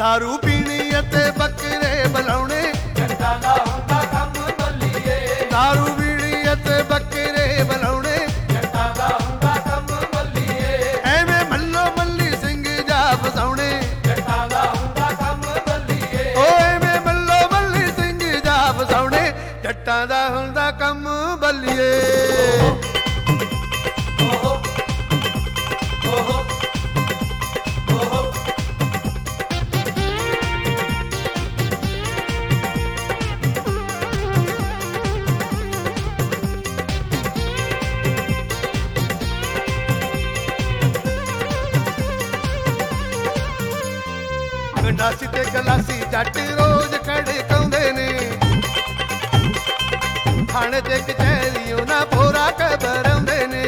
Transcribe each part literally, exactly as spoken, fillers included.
दारू पीनी अते बकरे बुलाउने, जट्टां दा हुंदा कम बल्लीए। दारू पीनी अते बकरे बुलाउने, जट्टां दा हुंदा कम बल्लीए। एवें मल्लो मल्ली सिंह जा फसाउने, जट्टां दा हुंदा कम बल्लीए। ओ एवें मल्लो मल्ली सिंह जा फसाउने, जट्टां दा हुंदा कम बल्लीए। ओहो ओहो ओहो गंडासी ते गलासी जट रोज खड़काउंदे ने, थाणे ते कचहरियों ना भोरा घबराउंदे ने।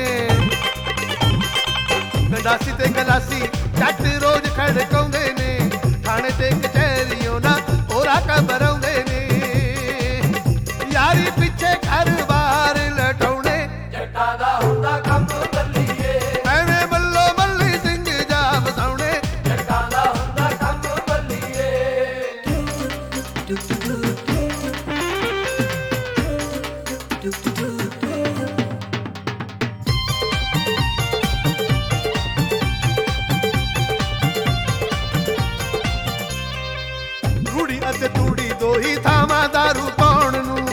गंडासी ते गलासी जट रोज खड़काउंदे ने, थाणे ते कचहरियों ना भोरा घबराउंदे ने। यारी पिछे घर बार लटाउने, जट्टां दा हुंदा कम बल्लीए। एवें मल्लो मल्ली सिंह जा फसाउने, जट्टां दा हुंदा कम बल्लीए। रूड़ी अते तूड़ी दो ही थावां दारू पाउण नूं,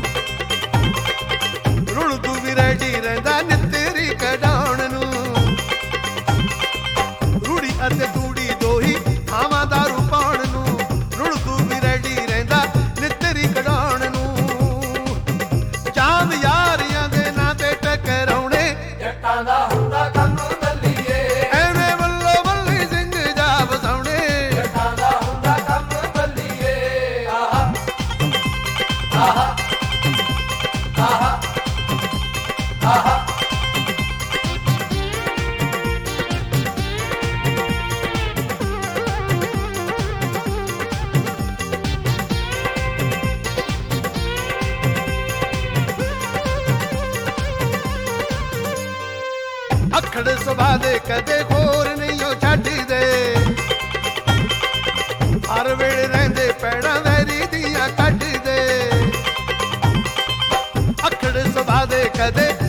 रुण तू भी रेडी रहिंदा नित्तरी कढाउण नूं। रूड़ी अते तूड़ी दो ही थावां दारू पाउण नूं, रुण तू भी रेडी रहिंदा नित्तरी कढाउण नूं। चांद यारियां दे नां ते टकराउने, जट्टां दा हुंदा कम बल्लीए। एवें मल्लो मल्ली सिंह जा फसाउने, जट्टां दा हुंदा कम बल्लीए। आहा आहा आहा आहा अखड़ सुभा दे कदे खोर नहीं ओ छड्डदे, हर वेले रहिंदे पैड़ां वैरी दियां कढदे। अखड़ सुभा दे कदे